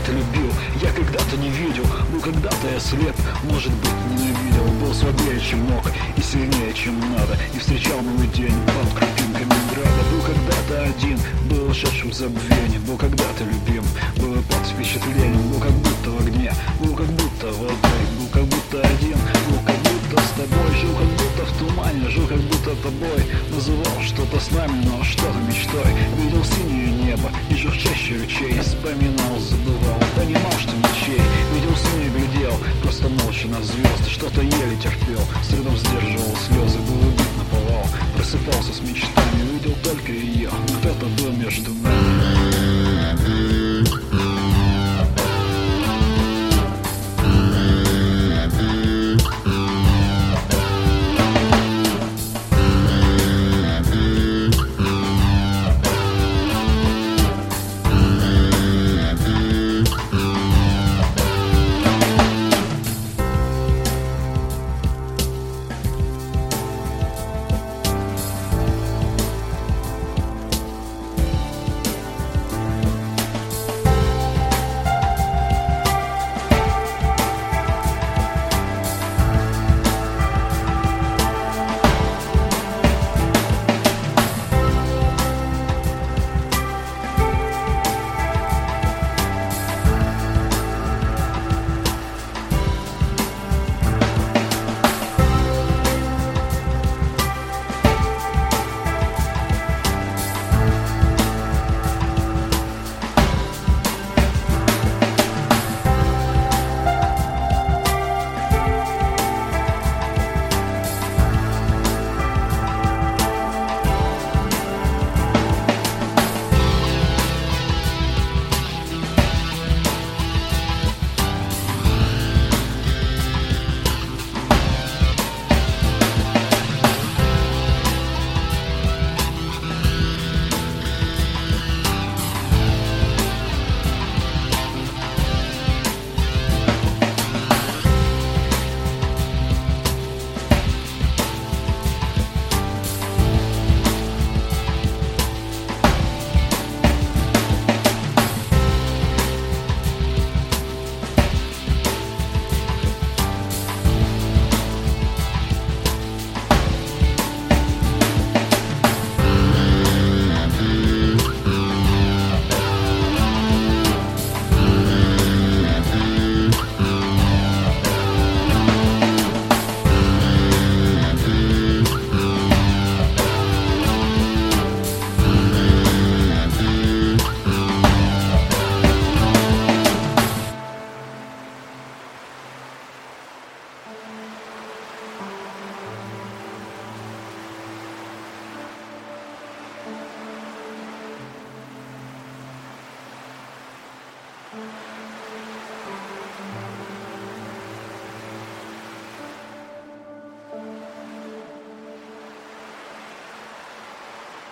когда-то любил, я когда-то не видел. Был когда-то я слеп, может быть ненавидел. Был слабее, чем мог, и сильнее, чем надо. И встречал новый день под крупинками града. Был когда-то один, был ушедшим в забвение. Был когда-то любим, был под впечатлением. Был как будто в огне, был как будто водой. Был как будто один, был как будто с тобой. Жил как будто в тумане, жил как будто тобой. Называл что-то с нами, но что-то мечтой. Видел синее небо и журчащие ручей. Вспоминал, забывал, понимал, что ничей. Видел сны и глядел, просто молча на звезды. Что-то еле терпел, с трудом сдерживал слезы. Был убит наповал, просыпался с мечтами. Видел только ее, но кто-то был между нами. Thank